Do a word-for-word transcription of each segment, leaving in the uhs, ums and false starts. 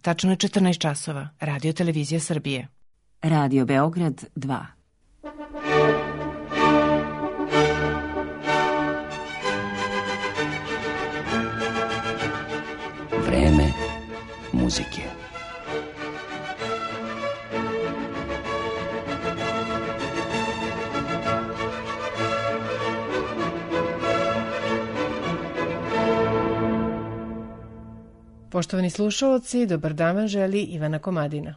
Tačno je četrnaest časova. Radio Televizija Srbije. Radio Beograd dva. Vreme muzike. Poštovani slušalci, dobar dan vam želi Ivana Komadina.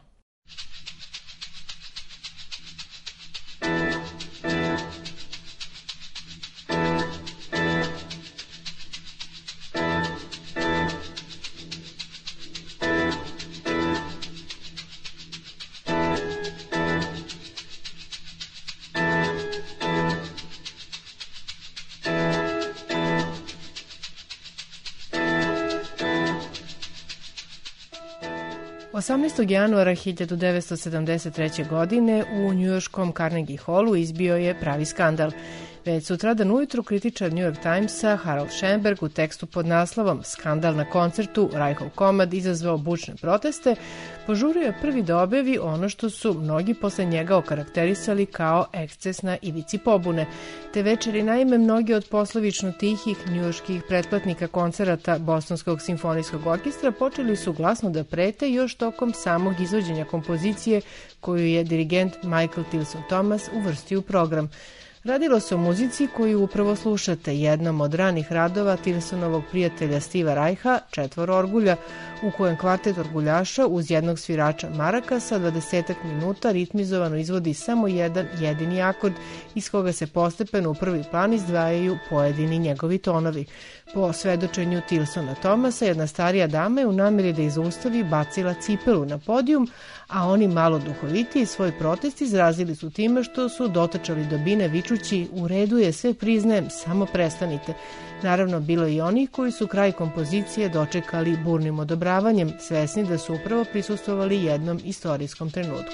osamnaestog januara hiljadu devetsto sedamdeset treće. godine u njujorškom Carnegie Hallu izbio je pravi skandal. Već sutradan ujutru kritičar New York Timesa Harold Schenberg u tekstu pod naslovom "Skandal na koncertu, Reichov komad izazvao bučne proteste" požurio je prvi da objavi ono što su mnogi posle njega okarakterisali kao eksces na ivici pobune. Te večeri naime mnogi od poslovično tihih njujorških pretplatnika koncerata Bostonskog simfonijskog orkestra počeli su glasno da prete još tokom samog izvođenja kompozicije koju je dirigent Michael Tilson Thomas uvrstio u program. Radilo se o muzici koju upravo slušate, jednom od ranih radova Tilsonovog prijatelja Steva Reicha, Četvoro orgulja, u kojem kvartet orguljaša uz jednog svirača marakasa dvadesetak minuta ritmizovano izvodi samo jedan jedini akord iz koga se postepeno u prvi plan izdvajaju pojedini njegovi tonovi. Po svedočenju Tilsona Thomasa, jedna starija dama je u nameri da ih zaustavi bacila cipelu na podijum, a oni malo duhovitiji svoj protest izrazili su time što su dotačali dobine vičući "U redu je, sve priznajem, samo prestanite". Naravno, bilo je i onih koji su kraj kompozicije dočekali burnim odobravanjem, svesni da su upravo prisustvovali jednom istorijskom trenutku.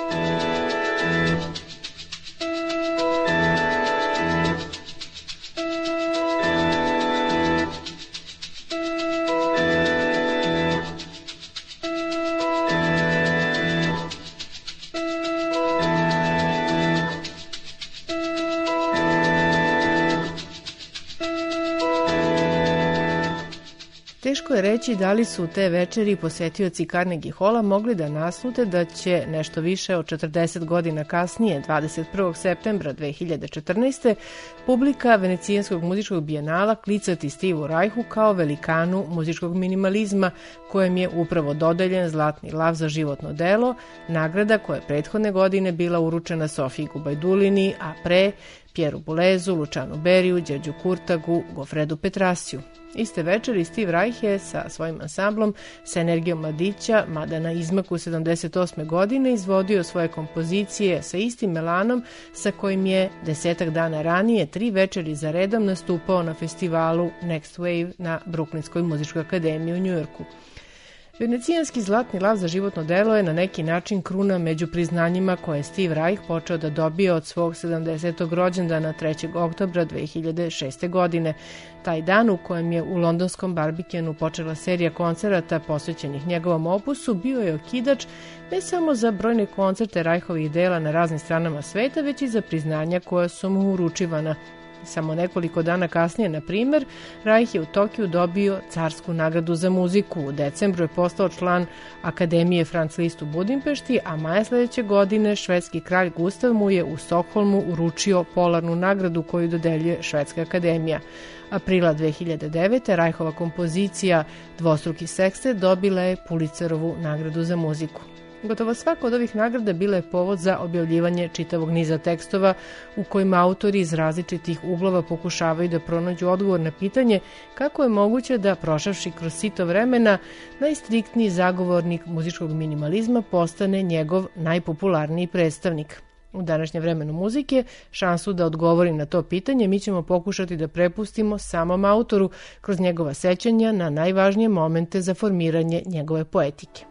Teško je reći da li su te večeri posetioci Carnegie Halla mogli da naslute da će nešto više od četrdeset godina kasnije, dvadeset prvog septembra dve hiljade četrnaeste. publika Venecijanskog muzičkog bijenala klicati Stevu Reichu kao velikanu muzičkog minimalizma, kojem je upravo dodeljen Zlatni lav za životno delo, nagrada koja je prethodne godine bila uručena Sofiji Gubajdulini, a pre Pieru Bulezu, Lučanu Beriju, Đerđu Kurtagu, Gofredu Petrasiju. Iste večeri Steve Reich je sa svojim ansamblom sa energijom mladića, mada na izmaku sedamdeset osme. godine, izvodio svoje kompozicije sa istim melanom sa kojim je desetak dana ranije tri večeri za redom nastupao na festivalu Next Wave na Bruklinskoj muzičkoj akademiji u Njujorku. Venecijanski Zlatni lav za životno delo je na neki način kruna među priznanjima koje je Steve Reich počeo da dobije od svog sedamdesetog rođendana trećeg oktobra dve hiljade šeste. godine. Taj dan u kojem je u londonskom Barbicanu počela serija koncerata posvećenih njegovom opusu bio je okidač ne samo za brojne koncerte Reichovih dela na raznim stranama sveta, već i za priznanja koja su mu uručivana. Samo nekoliko dana kasnije, na primer, Reich je u Tokiju dobio carsku nagradu za muziku. U decembru je postao član Akademije Franz Liszt u Budimpešti, a maja sledeće godine švedski kralj Gustav mu je u Stokholmu uručio polarnu nagradu koju dodeljuje Švedska akademija. Aprila dve hiljade devete. Reichova kompozicija Dvostruki sekstet dobila je Pulitzerovu nagradu za muziku. Gotovo svaka od ovih nagrada bila je povod za objavljivanje čitavog niza tekstova u kojima autori iz različitih uglova pokušavaju da pronađu odgovor na pitanje kako je moguće da, prošavši kroz sito vremena, najstriktniji zagovornik muzičkog minimalizma postane njegov najpopularniji predstavnik. U današnjem vremenu muzike šansu da odgovori na to pitanje mi ćemo pokušati da prepustimo samom autoru kroz njegova sećanja na najvažnije momente za formiranje njegove poetike.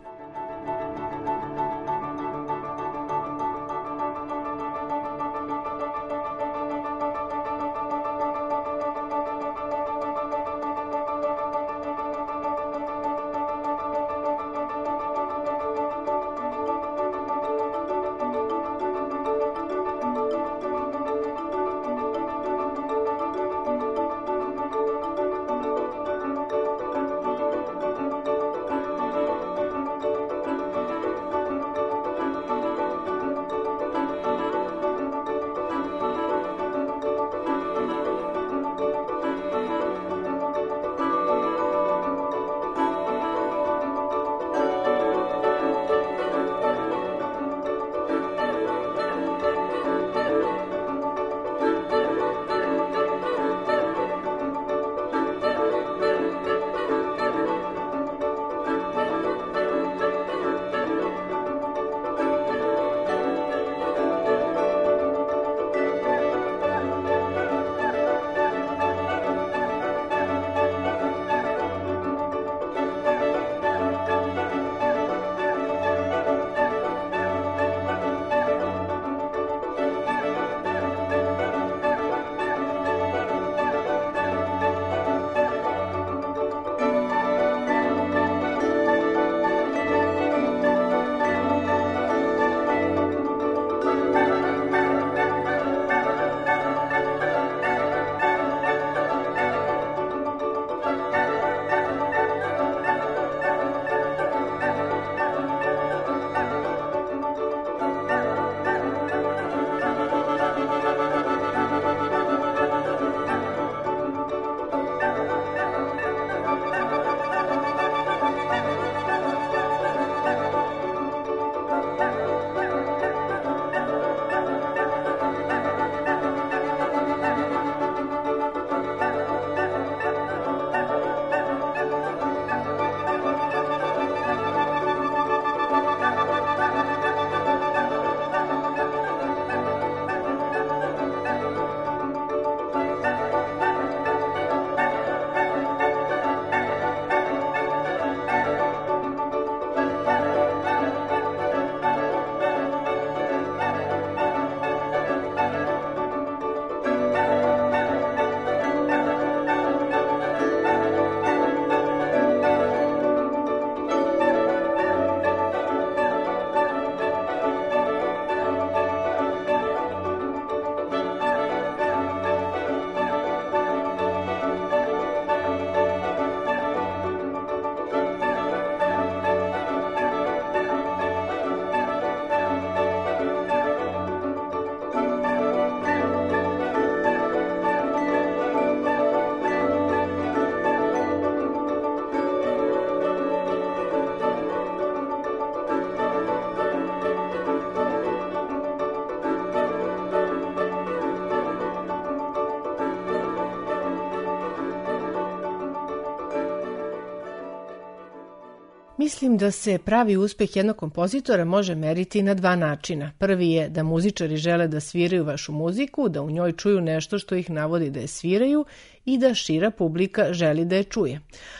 Mislim da se pravi uspeh jednog kompozitora može meriti na dva načina. Prvi je da muzičari žele da sviraju vašu muziku, da u njoj čuju nešto što ih navodi da je sviraju i da šira publika želi da je čuje.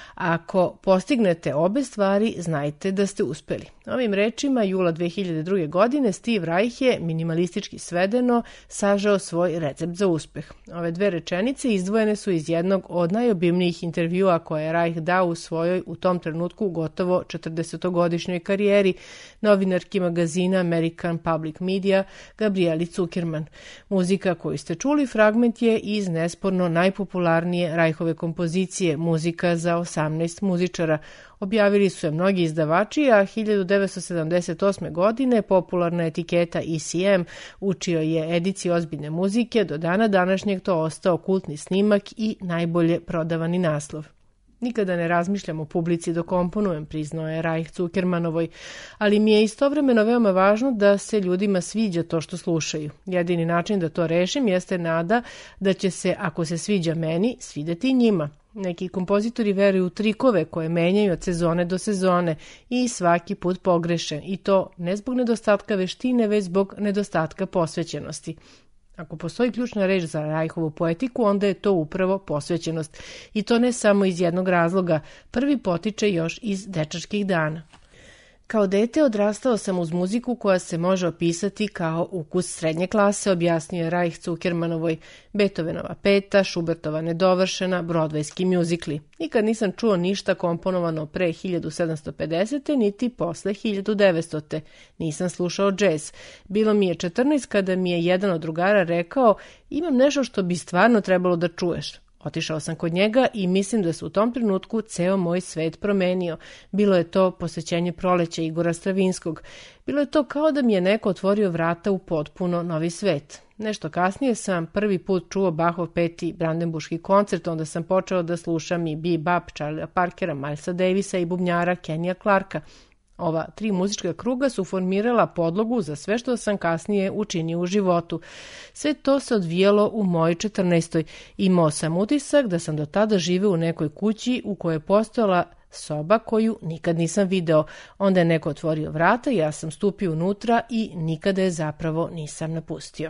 Ako postignete obe stvari, znajte da ste uspeli. Ovim rečima, jula dve hiljade druge. godine Steve Reich je, minimalistički svedeno, sažao svoj recept za uspeh. Ove dve rečenice izdvojene su iz jednog od najobimnijih intervjua koje je Reich dao u svojoj, u tom trenutku, gotovo četrdesetogodišnjoj karijeri, novinarki magazina American Public Media Gabrieli Zuckerman. Muzika koju ste čuli fragment je iz nesporno najpopularnije Reichove kompozicije, muzika za osamnaest muzičara. Objavili su je mnogi izdavači, a hiljadu devetsto sedamdeset osme. godine popularna etiketa E C M, u čijoj je ediciji ozbiljne muzike, do dana današnjeg to ostao kultni snimak i najbolje prodavani naslov. Nikada ne razmišljam o publici dok komponujem, priznao je Reich Zuckermanovoj, ali mi je istovremeno veoma važno da se ljudima sviđa to što slušaju. Jedini način da to rešim jeste nada da će se, ako se sviđa meni, svideti i njima. Neki kompozitori veruju u trikove koje menjaju od sezone do sezone i svaki put pogreše, i to ne zbog nedostatka veštine, već zbog nedostatka posvećenosti. Ako postoji ključna reč za Reichovu poetiku, onda je to upravo posvećenost. I to ne samo iz jednog razloga. Prvi potiče još iz dečačkih dana. Kao dete odrastao sam uz muziku koja se može opisati kao ukus srednje klase, objasnio je Reich Zuckermanovoj. Beethovenova peta, Schubertova nedovršena, brodvejski mjuzikli. Nikad nisam čuo ništa komponovano pre hiljadu sedamsto pedesete. niti posle hiljadu devetstote. Nisam slušao džez. Bilo mi je četrnaest kada mi je jedan od drugara rekao: imam nešto što bi stvarno trebalo da čuješ. Otišao sam kod njega i mislim da se u tom trenutku ceo moj svet promenio. Bilo je to posvećenje Proleća Igora Stravinskog. Bilo je to kao da mi je neko otvorio vrata u potpuno novi svet. Nešto kasnije sam prvi put čuo Bachov peti Brandenburški koncert, onda sam počeo da slušam i bebop Charlie'a Parkera, Milesa Davisa i bubnjara Kennya Clarka. Ova tri muzička kruga su formirala podlogu za sve što sam kasnije učinio u životu. Sve to se odvijalo u mojoj četrnaestoj. Imao sam utisak da sam do tada živeo u nekoj kući u kojoj je postojala soba koju nikad nisam video. Onda je neko otvorio vrata, ja sam stupio unutra i nikada je zapravo nisam napustio.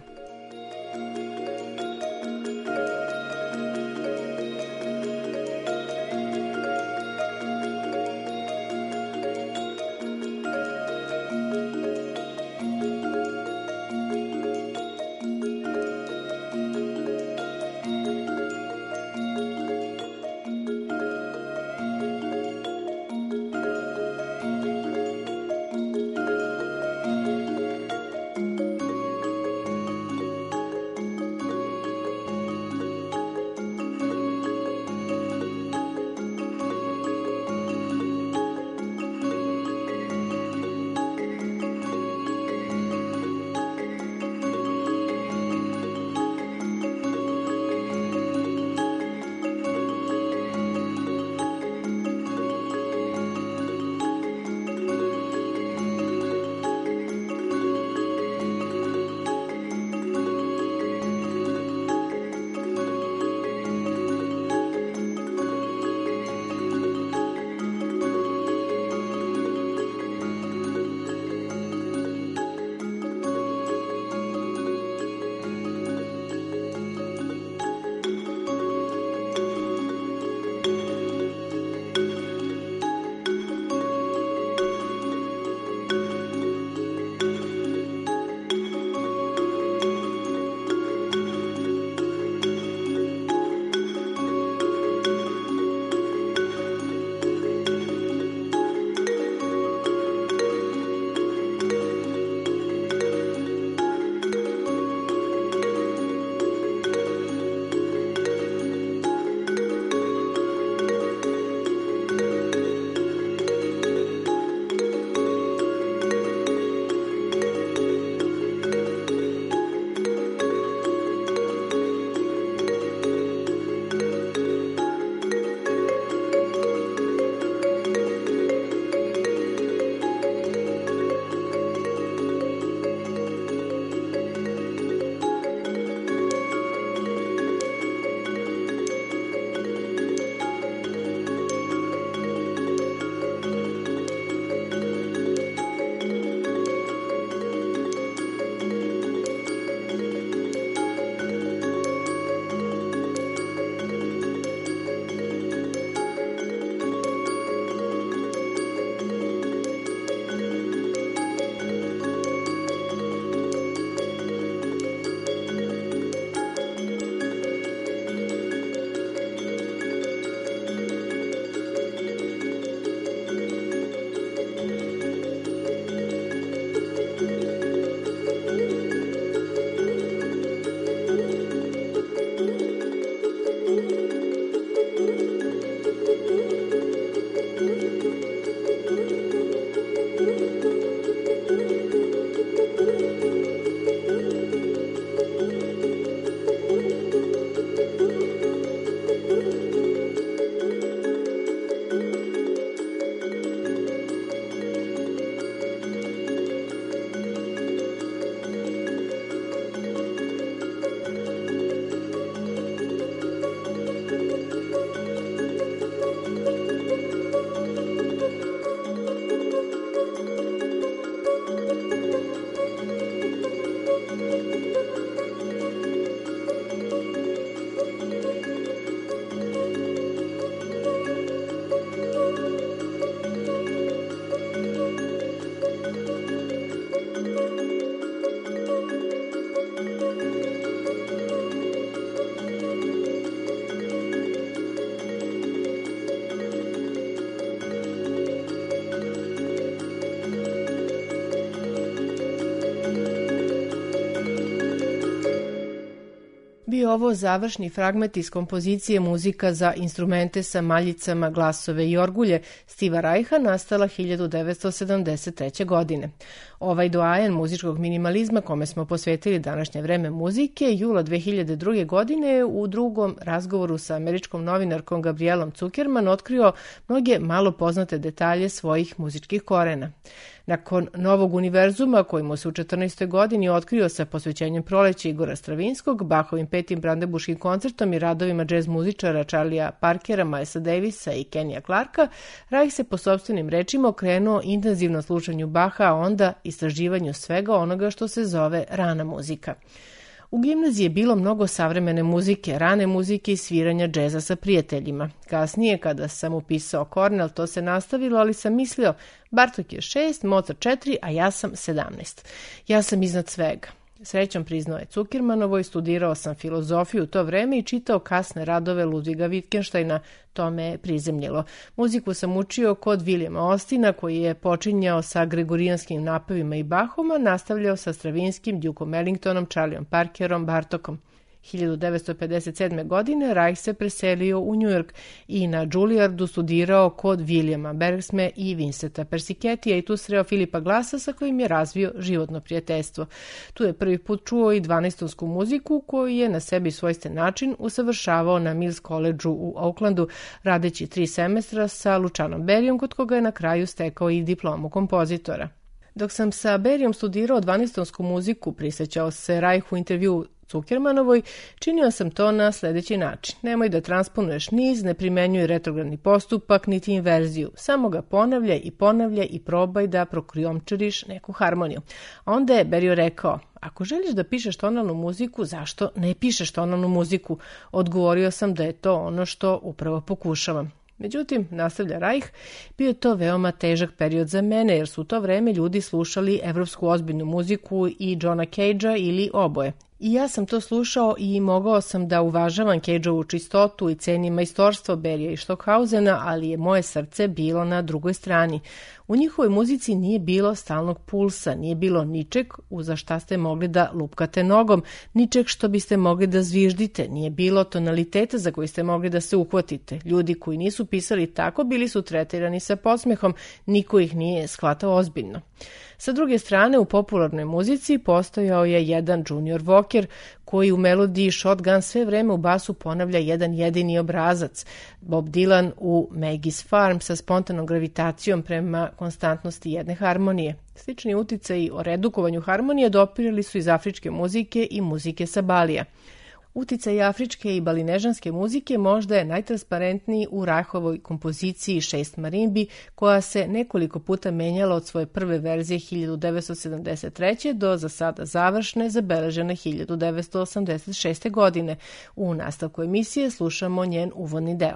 ovo završni fragment iz kompozicije Muzika za instrumente sa maljicama, glasove i orgulje Steva Reicha, nastala hiljadu devetsto sedamdeset treće. godine. Ovaj doajen muzičkog minimalizma kome smo posvetili današnje vreme muzike, jula dve hiljade druge. godine u drugom razgovoru sa američkom novinarkom Gabrielom Zuckerman otkrio mnoge malo poznate detalje svojih muzičkih korena. Nakon Novog univerzuma, koji mu se u četrnaestoj. godini otkrio sa posvećenjem Proleća Igora Stravinskog, Bachovim petim brandebuškim koncertom i radovima džez muzičara Charlie'a Parkera, Milesa Davisa i Kenya Clarka, Reich se po sopstvenim rečima okrenuo intenzivno slušanju Bacha, a onda istraživanju svega onoga što se zove rana muzika. U gimnaziji je bilo mnogo savremene muzike, rane muzike i sviranja džeza sa prijateljima. Kasnije, kada sam upisao Cornell, to se nastavilo, ali sam mislio, Bartok je šest, Mozart četiri, a ja sam sedamnaest. Ja sam iznad svega. Srećom, priznao je Zuckermanovoj, studirao sam filozofiju u to vreme i čitao kasne radove Ludviga Wittgensteina, to me je prizemljilo. Muziku sam učio kod Williama Austina, koji je počinjao sa gregorijanskim napevima i Bachom, a nastavljao sa Stravinskim, Dukeom Ellingtonom, Charlieom Parkerom, Bartokom. hiljadu devetsto pedeset sedme. godine Reich se preselio u New York i na Juilliardu studirao kod Williama Bergsme i Vincenta Persichettija i tu sreo Filipa Glassa sa kojim je razvio životno prijateljstvo. Tu je prvi put čuo i dvanaestonsku muziku koju je na sebi svojstven način usavršavao na Mills College-u u Oaklandu, radeći tri semestra sa Lucianom Berijom, kod koga je na kraju stekao i diplomu kompozitora. Dok sam sa Berijom studirao dvanaestonsku muziku, prisjećao se Reich u intervju Zuckermanovoj, činio sam to na sljedeći način. Nemoj da transponuješ niz, ne primenjuj retrogradni postupak, niti inverziju. Samo ga ponavljaj i ponavljaj i probaj da prokrijomčariš neku harmoniju. A onda je Berio rekao, ako želiš da pišeš tonalnu muziku, zašto ne pišeš tonalnu muziku? Odgovorio sam da je to ono što upravo pokušavam. Međutim, nastavlja Reich, bio je to veoma težak period za mene, jer su u to vreme ljudi slušali evropsku ozbiljnu muziku i Johna Cagea ili oboje. I ja sam to slušao i mogao sam da uvažavam Cageovu čistotu i cenim majstorstvo Berija i Stockhausena, ali je moje srce bilo na drugoj strani. U njihovoj muzici nije bilo stalnog pulsa, nije bilo ničeg uza šta ste mogli da lupkate nogom, ničeg što biste mogli da zviždite, nije bilo tonaliteta za koji ste mogli da se uhvatite. Ljudi koji nisu pisali tako bili su tretirani sa podsmehom, niko ih nije shvatao ozbiljno. Sa druge strane, u popularnoj muzici postojao je jedan Junior Walker koji u melodiji Shotgun sve vreme u basu ponavlja jedan jedini obrazac. Bob Dylan u Maggie's Farm sa spontanom gravitacijom prema konstantnosti jedne harmonije. Slični uticaji o redukovanju harmonije dopirali su iz afričke muzike i muzike sa Balija. Uticaj afričke i balinežanske muzike možda je najtransparentniji u Reichovoj kompoziciji Šest marimbi, koja se nekoliko puta menjala od svoje prve verzije hiljadu devetsto sedamdeset treće. do za sada završne, zabeležene hiljadu devetsto osamdeset šeste. godine. U nastavku emisije slušamo njen uvodni deo.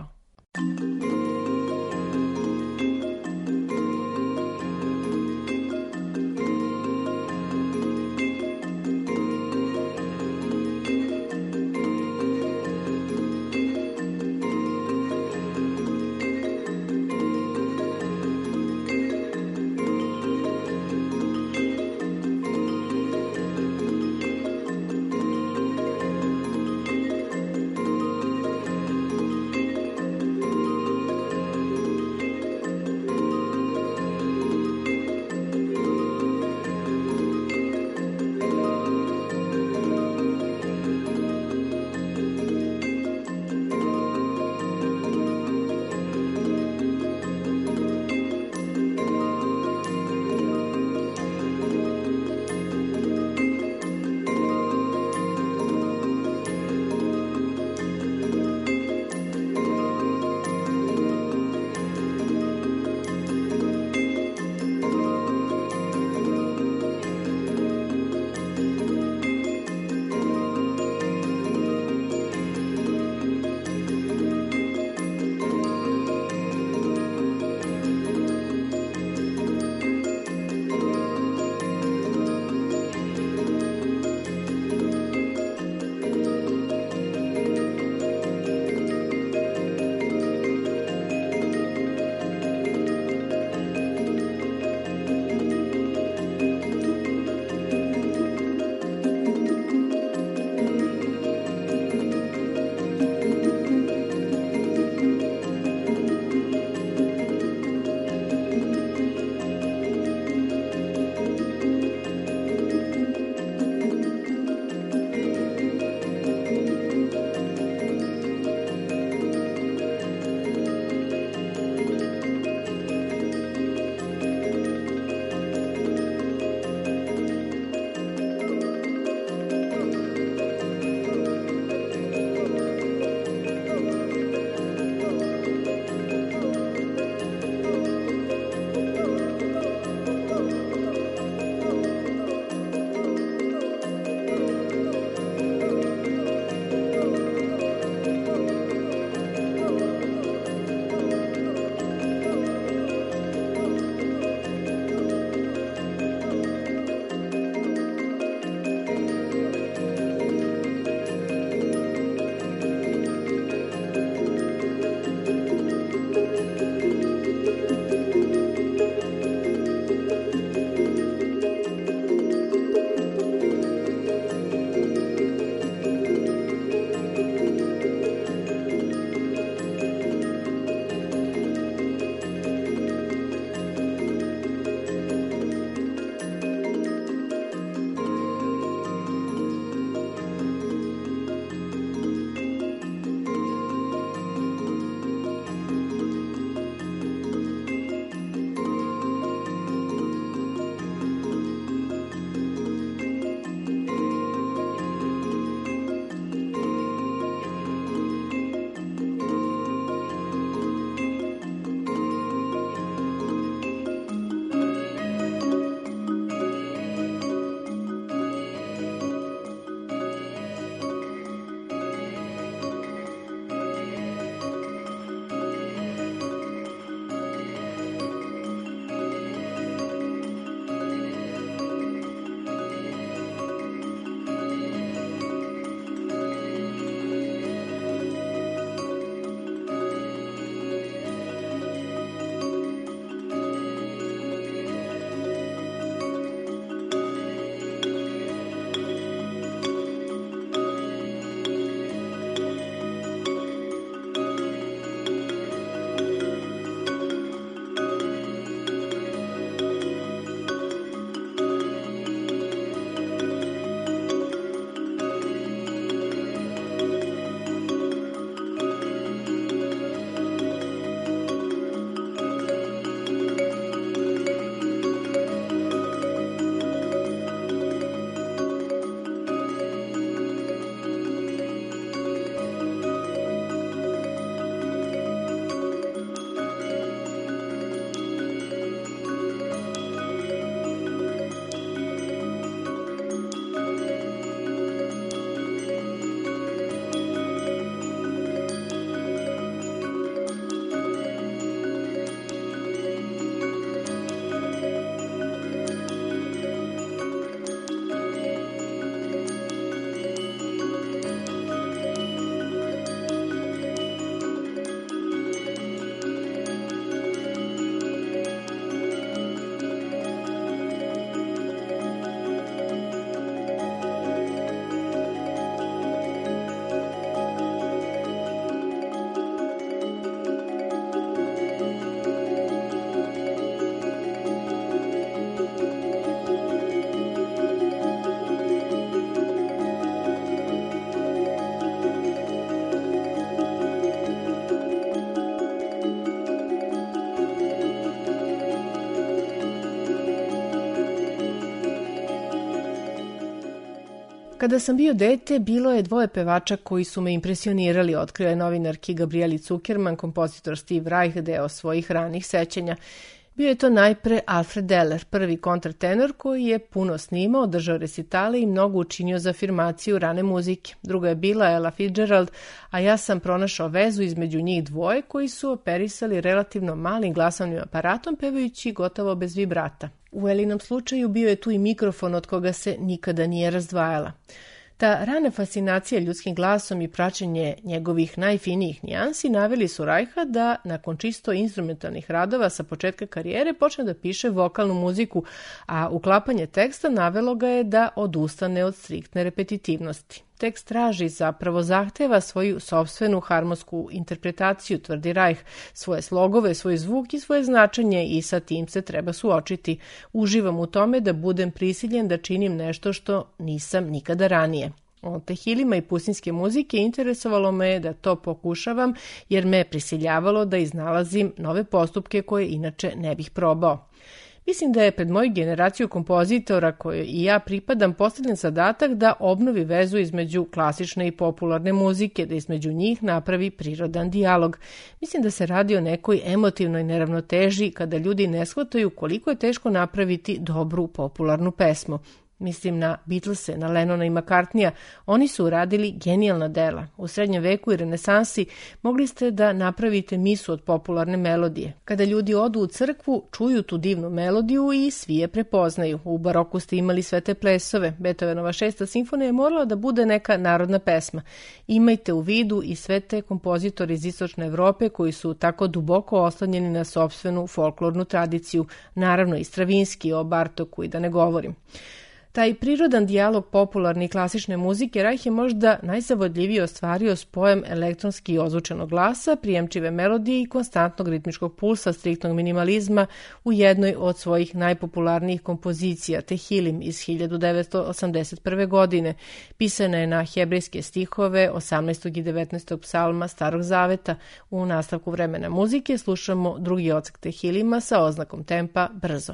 Kada sam bio dete, bilo je dvoje pevača koji su me impresionirali, otkrio je novinarki Gabrieli Zuckerman, kompozitor Steve Reich, deo svojih ranih sećanja. Bio je to najpre Alfred Deller, prvi kontratenor koji je puno snimao, držao recitale i mnogo učinio za afirmaciju rane muzike. Druga je bila Ella Fitzgerald, a ja sam pronašao vezu između njih dvoje koji su operisali relativno malim glasovnim aparatom, pevajući gotovo bez vibrata. U Elinom slučaju bio je tu i mikrofon od koga se nikada nije razdvajala. Ta rana fascinacija ljudskim glasom i praćenje njegovih najfinijih nijansi naveli su Reicha da, nakon čisto instrumentalnih radova sa početka karijere, počne da piše vokalnu muziku, a uklapanje teksta navelo ga je da odustane od striktne repetitivnosti. Tekst traži, zapravo zahteva svoju sopstvenu harmonsku interpretaciju, tvrdi Reich, svoje slogove, svoj zvuk i svoje značenje i sa tim se treba suočiti. Uživam u tome da budem prisiljen da činim nešto što nisam nikada ranije. Od Tehilima i pustinjske muzike interesovalo me je da to pokušavam jer me je prisiljavalo da iznalazim nove postupke koje inače ne bih probao. Mislim da je pred moju generaciju kompozitora kojoj i ja pripadam postavljen zadatak da obnovi vezu između klasične i popularne muzike, da između njih napravi prirodan dijalog. Mislim da se radi o nekoj emotivnoj neravnoteži kada ljudi ne shvataju koliko je teško napraviti dobru popularnu pesmu. Mislim na Beatlese, na Lennona i McCartneya. Oni su uradili genijalna dela. U srednjem veku i renesansi mogli ste da napravite misu od popularne melodije. Kada ljudi odu u crkvu, čuju tu divnu melodiju i svi je prepoznaju. U baroku ste imali sve te plesove. Beethovenova šesta simfonija je morala da bude neka narodna pesma. Imajte u vidu i sve te kompozitori iz istočne Evrope koji su tako duboko oslonjeni na sopstvenu folklornu tradiciju. Naravno i Stravinski, o Bartoku i da ne govorim. Taj prirodan dijalog popularne i klasične muzike Reich je možda najzavodljivije ostvario spojem elektronski ozvučenog glasa, prijemčive melodije i konstantnog ritmičkog pulsa, striktnog minimalizma u jednoj od svojih najpopularnijih kompozicija, Tehilim iz hiljadu devetsto osamdeset prve. godine. Pisana je na hebrejske stihove osamnaestog i devetnaestog psalma Starog zaveta. U nastavku vremena muzike slušamo drugi odsek Tehilima sa oznakom tempa brzo.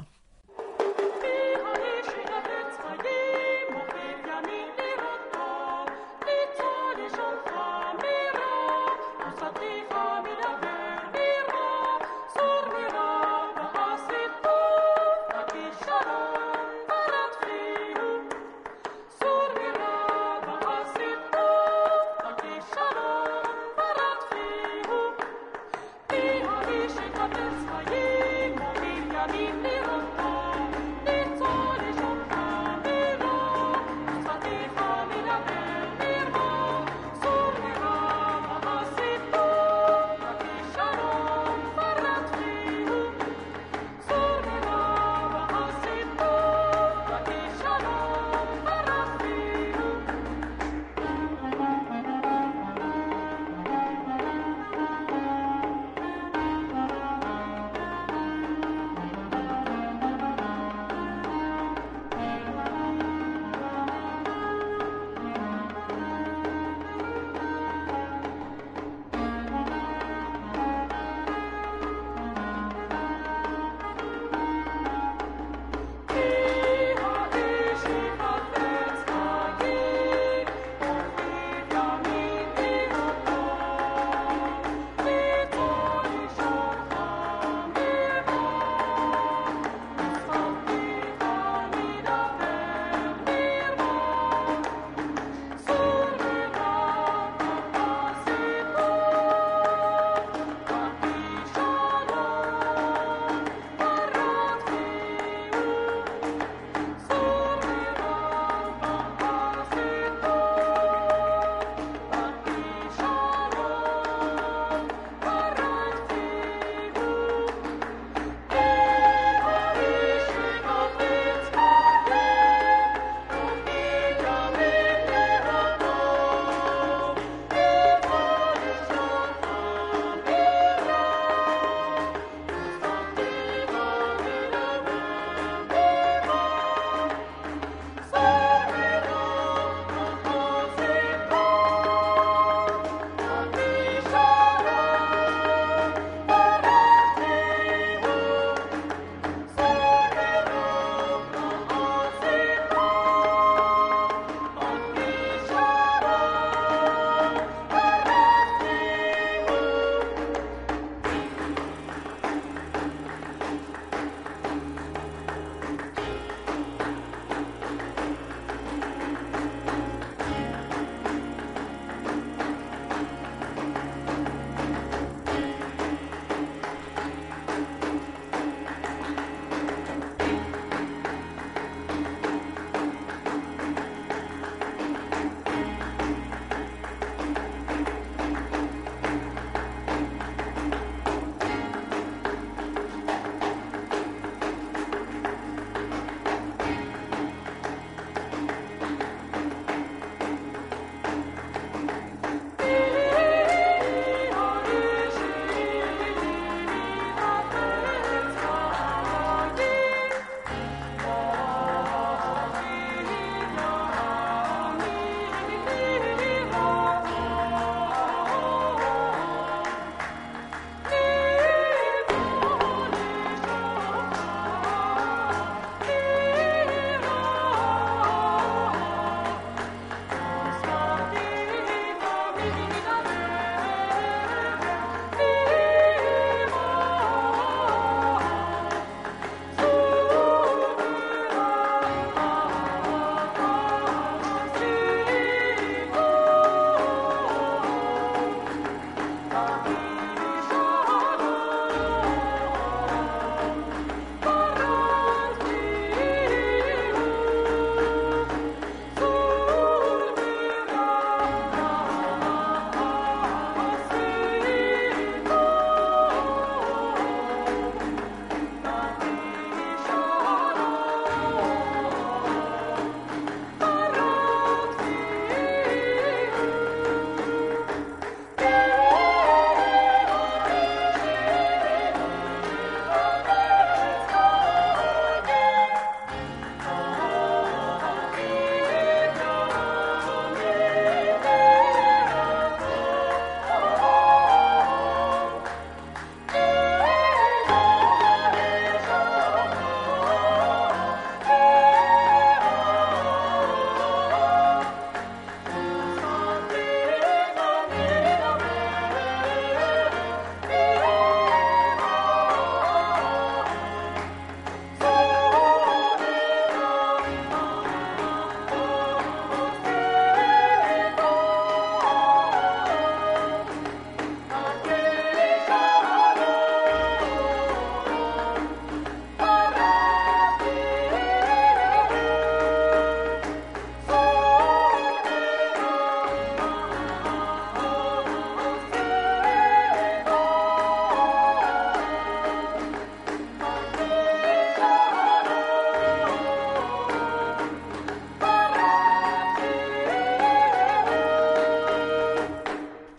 Little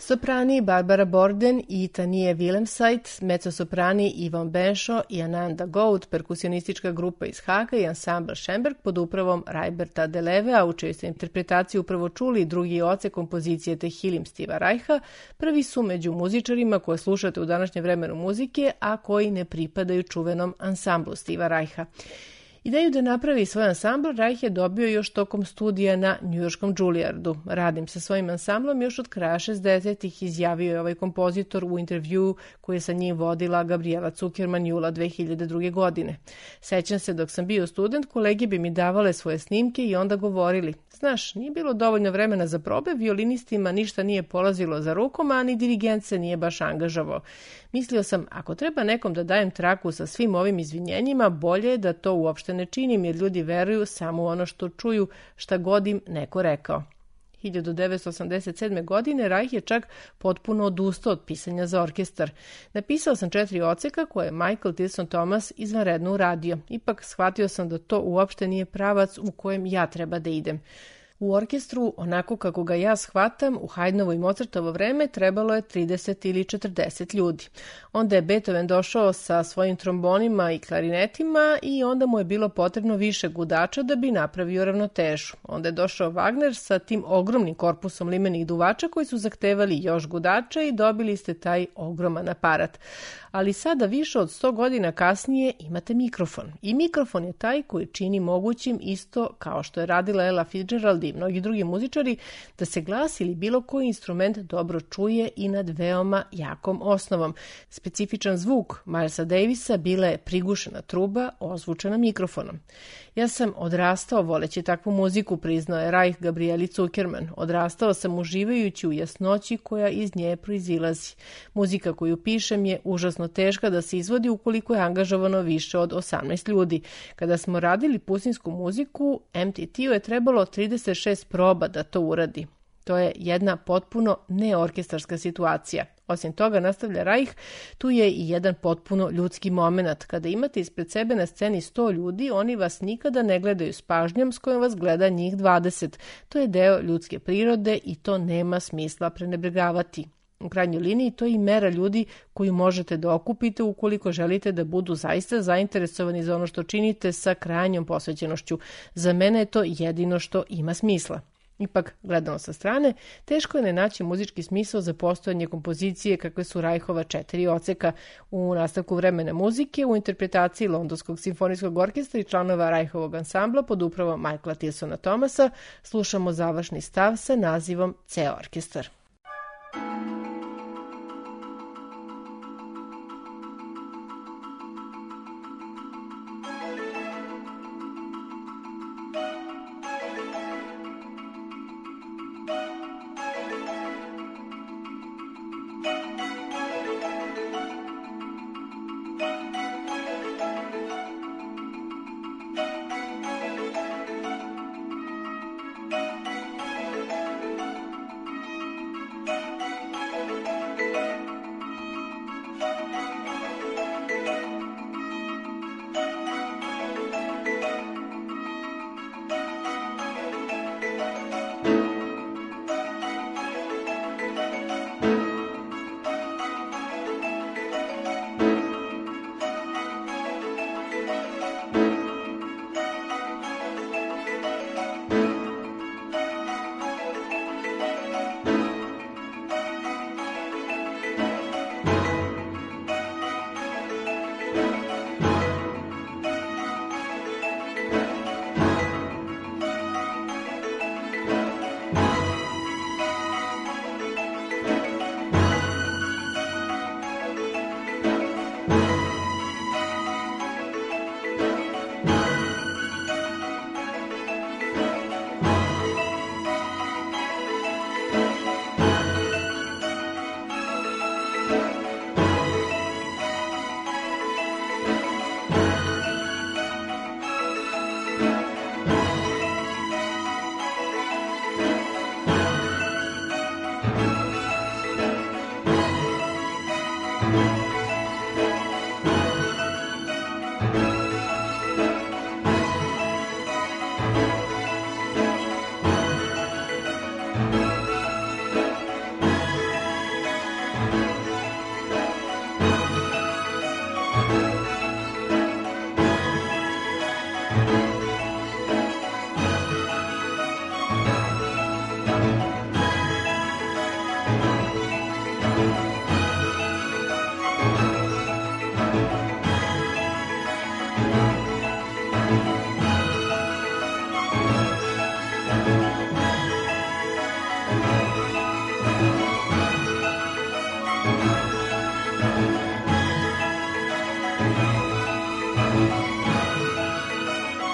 Soprani Barbara Borden i Tanje Willemsait, mezzosoprani Yvonne Benshaw i Ananda Goud, perkusionistička grupa iz Haga i ansambl Schemberg pod upravom Rajberta Delevea, u čijoj ste interpretaciji upravo čuli drugi odsek kompozicije Tehillim Steva Reicha, prvi su među muzičarima koje slušate u današnjem vremenu muzike, a koji ne pripadaju čuvenom ansamblu Steva Reicha. Ideju da napravi svoj ansambl Reich je dobio još tokom studija na njujorškom Juilliardu. Radim sa svojim ansamblom još od kraja šezdesetih, izjavio je ovaj kompozitor u intervjuu koji je sa njim vodila Gabriela Zuckerman jula dve hiljade druge. godine. Sećam se, dok sam bio student, kolege bi mi davale svoje snimke i onda govorili: znaš, nije bilo dovoljno vremena za probe, violinistima ništa nije polazilo za rukom, a ni dirigent se nije baš angažavao. Mislio sam, ako treba nekom da dajem traku sa svim ovim izvinjenjima, bolje je da to uopšte ne činim, jer ljudi veruju samo u ono što čuju, šta god im neko rekao. hiljadu devetsto osamdeset sedme. godine Reich je čak potpuno odustao od pisanja za orkestar. Napisao sam četiri odseka koje je Michael Tilson Thomas izvanredno uradio. Ipak shvatio sam da to uopšte nije pravac u kojem ja treba da idem. U orkestru, onako kako ga ja shvatam, u Haydnovo i Mozartovo vreme trebalo je trideset ili četrdeset ljudi. Onda je Beethoven došao sa svojim trombonima i klarinetima i onda mu je bilo potrebno više gudača da bi napravio ravnotežu. Onda je došao Wagner sa tim ogromnim korpusom limenih duvača koji su zahtevali još gudača i dobili ste taj ogroman aparat. Ali sada, više od sto godina kasnije, imate mikrofon. I mikrofon je taj koji čini mogućim, isto kao što je radila Ella Fitzgerald i mnogi drugi muzičari, da se glas ili bilo koji instrument dobro čuje i nad veoma jakom osnovom. Specifičan zvuk Milesa Davisa bila je prigušena truba ozvučena mikrofonom. Ja sam odrastao voleći takvu muziku, priznao je Reich Gabrieli Zuckerman. Odrastao sam uživajući u jasnoći koja iz nje proizilazi. Muzika koju pišem je užasno teška da se izvodi ukoliko je angažovano više od osamnaest ljudi. Kada smo radili pustinsku muziku, M T T-u je trebalo trideset šest proba da to uradi. To je jedna potpuno neorkestarska situacija. Osim toga, nastavlja Reich, tu je i jedan potpuno ljudski moment. Kada imate ispred sebe na sceni sto ljudi, oni vas nikada ne gledaju s pažnjom s kojom vas gleda njih dvadeset. To je deo ljudske prirode i to nema smisla prenebregavati. U krajnjoj liniji to je i mera ljudi koju možete da okupite ukoliko želite da budu zaista zainteresovani za ono što činite sa krajnjom posvećenošću. Za mene je to jedino što ima smisla. Ipak, gledano sa strane, teško je ne naći muzički smisao za postojanje kompozicije kakve su Reichova četiri odseka. U nastavku vremena muzike, u interpretaciji Londonskog simfonijskog orkestra i članova Reichovog ansambla pod upravom Michaela Tilsona Thomasa, slušamo završni stav sa nazivom Ceo orkestar.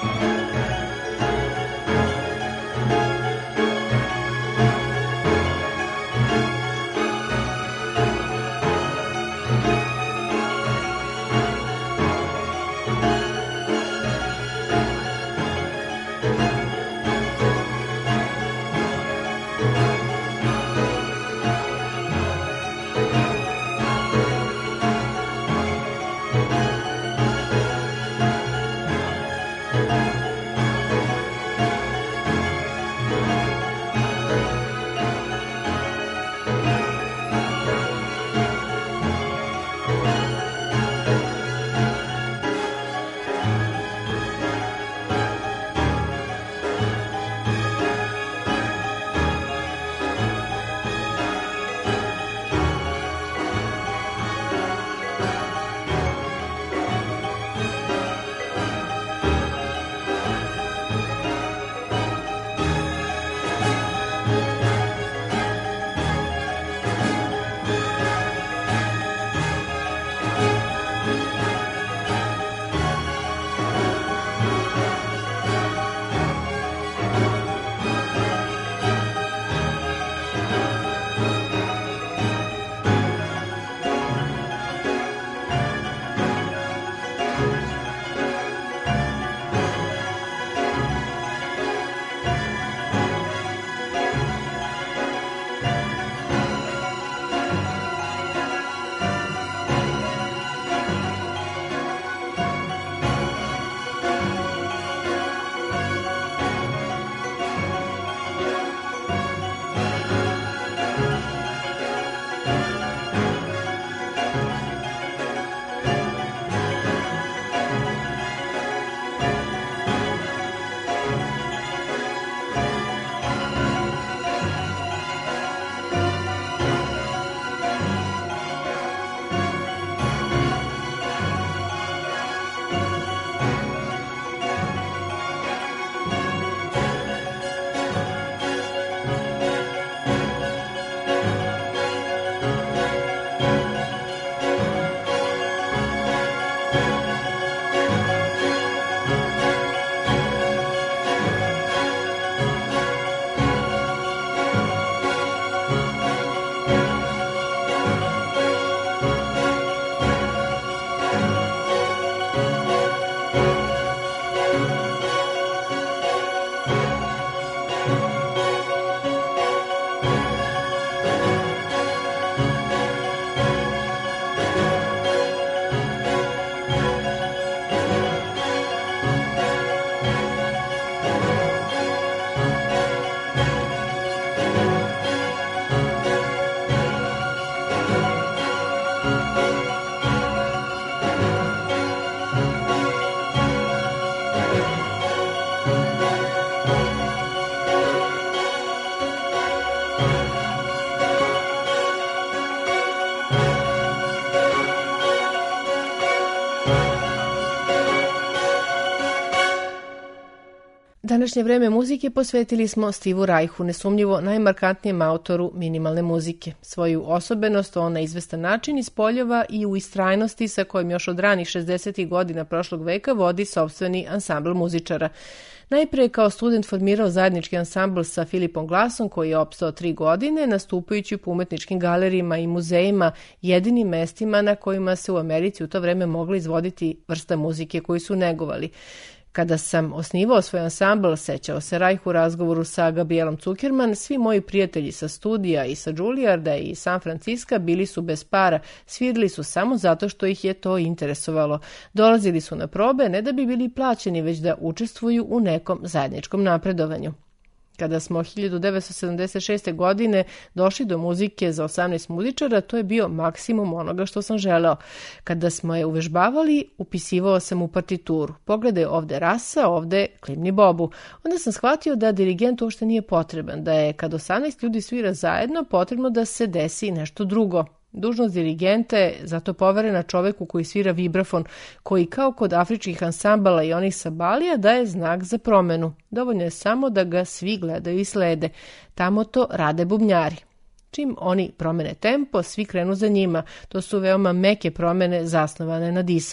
Današnje vreme muzike posvetili smo Steveu Reichu, nesumnjivo najmarkantnijem autoru minimalne muzike. Svoju osobenost on na izvestan način ispoljava i u istrajnosti sa kojim još od ranih šezdesetih godina prošlog veka vodi sopstveni ansambl muzičara. Najpre kao student formirao zajednički ansambl sa Philipom Glassom koji je opstao tri godine, nastupajući po umetničkim galerijima i muzejima, jedinim mestima na kojima se u Americi u to vreme mogla izvoditi vrsta muzike koju su negovali. Kada sam osnivao svoj ansambl, sećao se Reich u razgovoru sa Gabrielom Zuckerman, svi moji prijatelji sa studija i sa Juilliarda i San Francisca bili su bez para, svirali su samo zato što ih je to interesovalo. Dolazili su na probe ne da bi bili plaćeni, već da učestvuju u nekom zajedničkom napredovanju. Kada smo hiljadu devetsto sedamdeset šeste. godine došli do muzike za osamnaest muzičara, to je bio maksimum onoga što sam želeo. Kada smo je uvežbavali, upisivao sam u partituru. Pogledaj ovde Rasa, ovde klimni Bobu. Onda sam shvatio da dirigent uopšte nije potreban, da je kad osamnaest ljudi svira zajedno potrebno da se desi nešto drugo. Dužnost dirigenta je zato poverena čoveku koji svira vibrafon, koji kao kod afričkih ansambala i onih sa Balija daje znak za promenu. Dovoljno je samo da ga svi gledaju i slede. Tamo to rade bubnjari. Čim oni promene tempo, svi krenu za njima. To su veoma meke promene zasnovane na disanju.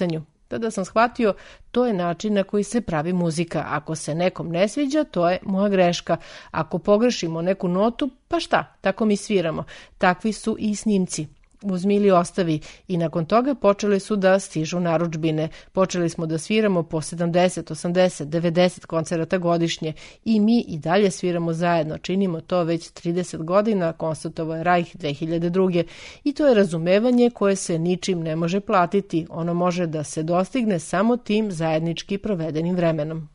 Tada sam shvatio, to je način na koji se pravi muzika. Ako se nekom ne sviđa, to je moja greška. Ako pogrešimo neku notu, pa šta, tako mi sviramo. Takvi su i snimci. Uzmi ili ostavi. I nakon toga počeli su da stižu narudžbine. Počeli smo da sviramo po sedamdeset, osamdeset, devedeset koncerata godišnje i mi i dalje sviramo zajedno. Činimo to već trideset godina, konstatovao je Reich dve hiljade druge. I to je razumevanje koje se ničim ne može platiti. Ono može da se dostigne samo tim zajednički provedenim vremenom.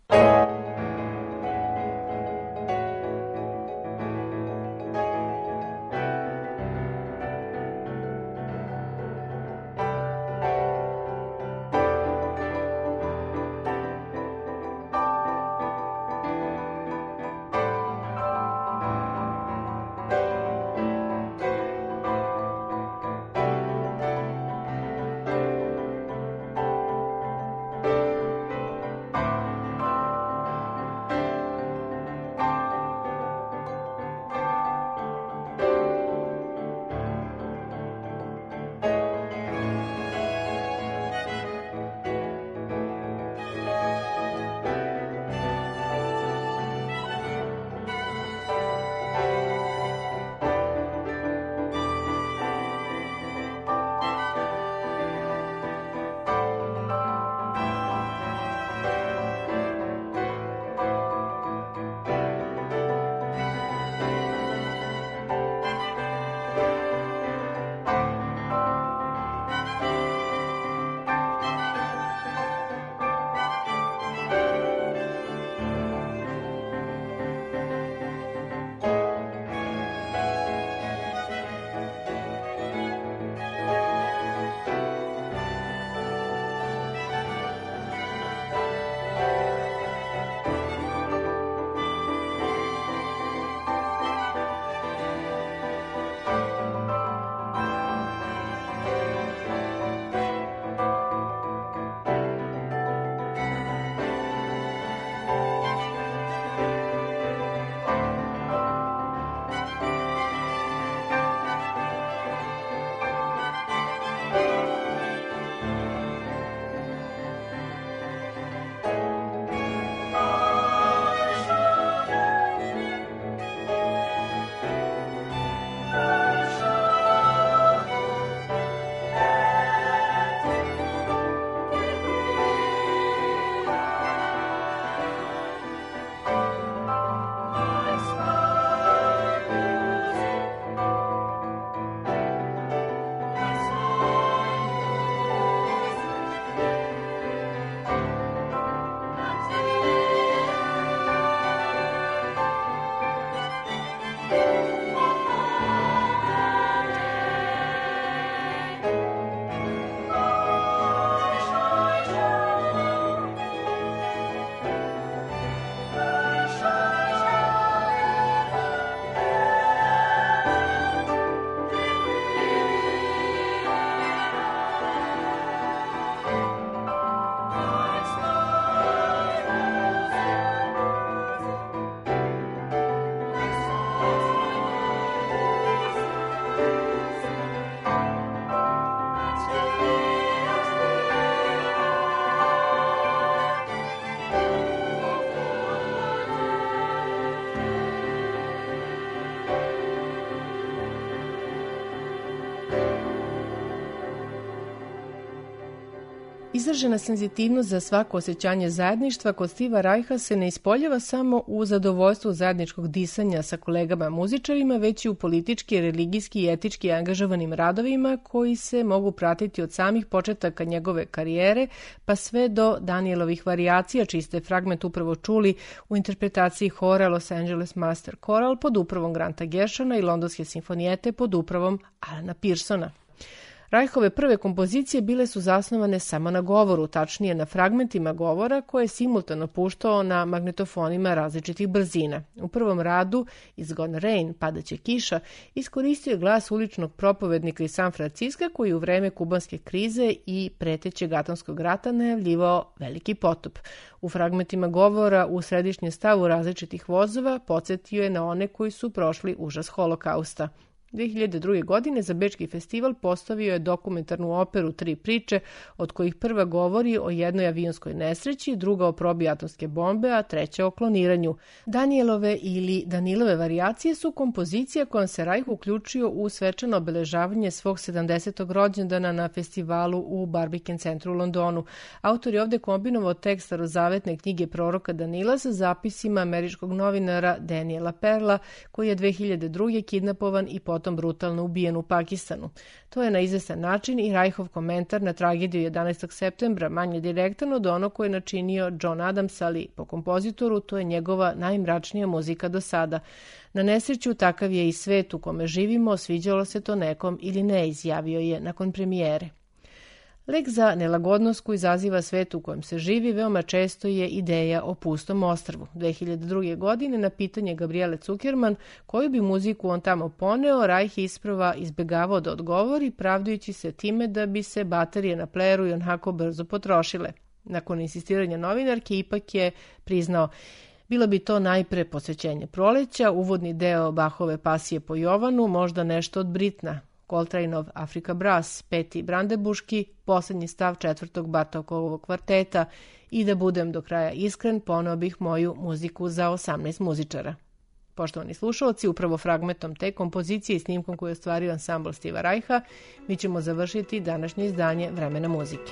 Izražena senzitivnost za svako osjećanje zajedništva kod Steva Reicha se ne ispoljava samo u zadovoljstvu zajedničkog disanja sa kolegama muzičarima, već i u politički, religijski i etički angažovanim radovima koji se mogu pratiti od samih početaka njegove karijere pa sve do Danielovih varijacija, čiji ste fragment upravo čuli u interpretaciji hora Los Angeles Master Choral pod upravom Granta Gershona i Londonske simfonijete pod upravom Alana Pearsona. Reichove prve kompozicije bile su zasnovane samo na govoru, tačnije na fragmentima govora koje je simultano puštao na magnetofonima različitih brzina. U prvom radu It's Gonna Rain, padaće kiša, iskoristio je glas uličnog propovednika iz San Franciska koji u vreme kubanske krize i pretećeg atomskog rata najavljivao veliki potop. U fragmentima govora u središnjem stavu različitih vozova podsjetio je na one koji su prošli užas holokausta. dve hiljade druge. godine za Bečki festival postavio je dokumentarnu operu Tri priče, od kojih prva govori o jednoj avionskoj nesreći, druga o probi atomske bombe, a treća o kloniranju. Danielove ili Danilove varijacije su kompozicija kojom se Reich uključio u svečano obeležavanje svog sedamdesetog rođendana na festivalu u Barbican centru u Londonu. Autor je ovde kombinovao tekst starozavetne knjige proroka Danila sa zapisima američkog novinara Daniela Perla, koji je dve hiljade druge. kidnapovan i potom brutalno ubijen u Pakistanu. To je na izvestan način i Reichov komentar na tragediju jedanaestog septembra, manje direktan od ono koje je načinio John Adams, ali po kompozitoru to je njegova najmračnija muzika do sada. Na nesreću takav je i svet u kome živimo, sviđalo se to nekom ili ne, izjavio je nakon premijere. Lek za nelagodnost koju izaziva svet u kojem se živi veoma često je ideja o pustom ostrvu. dve hiljade druge. godine na pitanje Gabriele Zuckerman koju bi muziku on tamo poneo, Reich isprva izbegavao da odgovori, pravdajući se time da bi se baterije na plejeru i onako brzo potrošile. Nakon insistiranja novinarke ipak je priznao: bilo bi to najpre posvećenje proleća, uvodni deo Bachove pasije po Jovanu, možda nešto od Britna, Coltraneov Afrika Brass, peti Brandebuški, poslednji stav četvrtog Bartokovog kvarteta i da budem do kraja iskren, poneo bih moju muziku za osamnaest muzičara. Poštovani slušalci, upravo fragmentom te kompozicije i snimkom koju je ostvario ansambl Steva Reicha, mi ćemo završiti današnje izdanje Vremena muzike.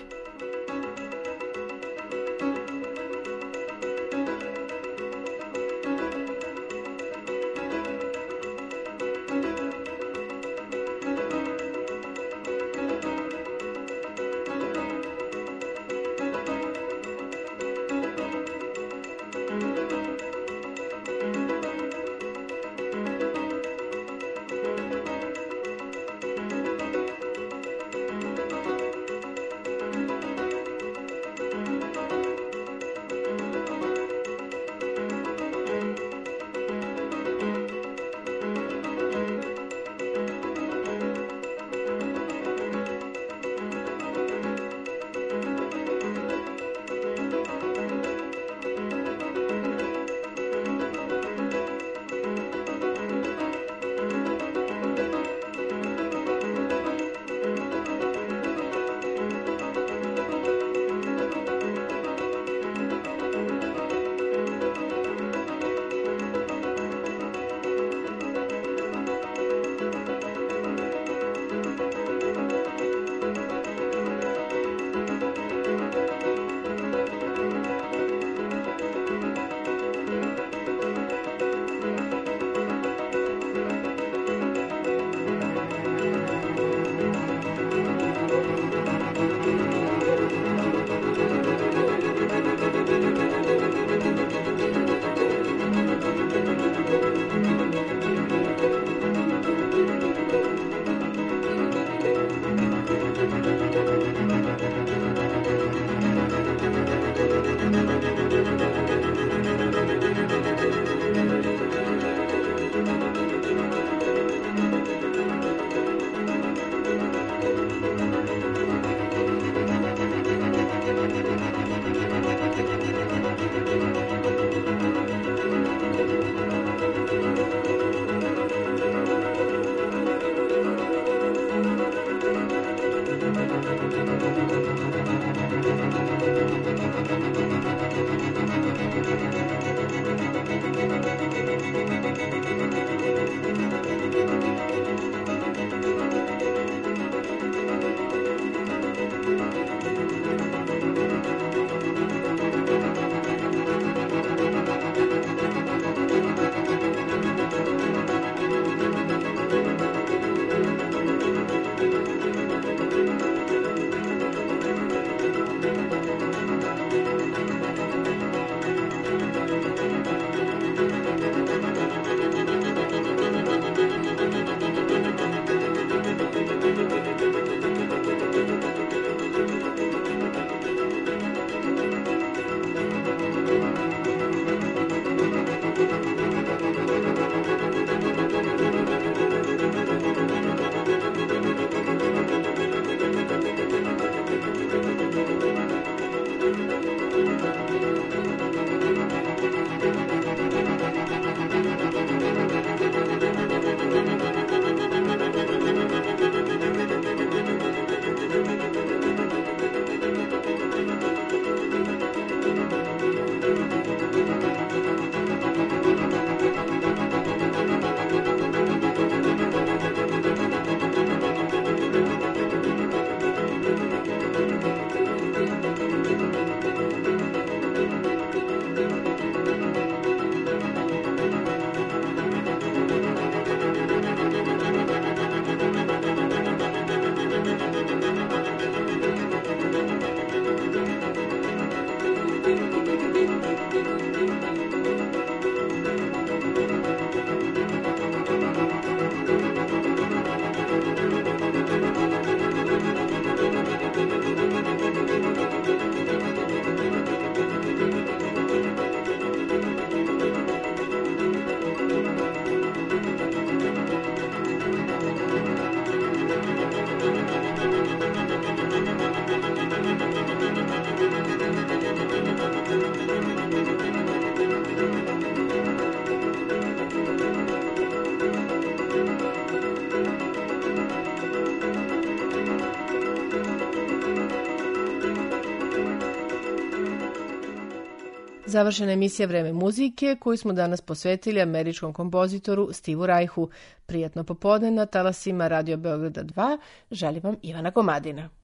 Završena emisija Vreme muzike koju smo danas posvetili američkom kompozitoru Stevu Reichu. Prijatno popodne na talasima Radio Beograda dva. Želim vam Ivana Komadina.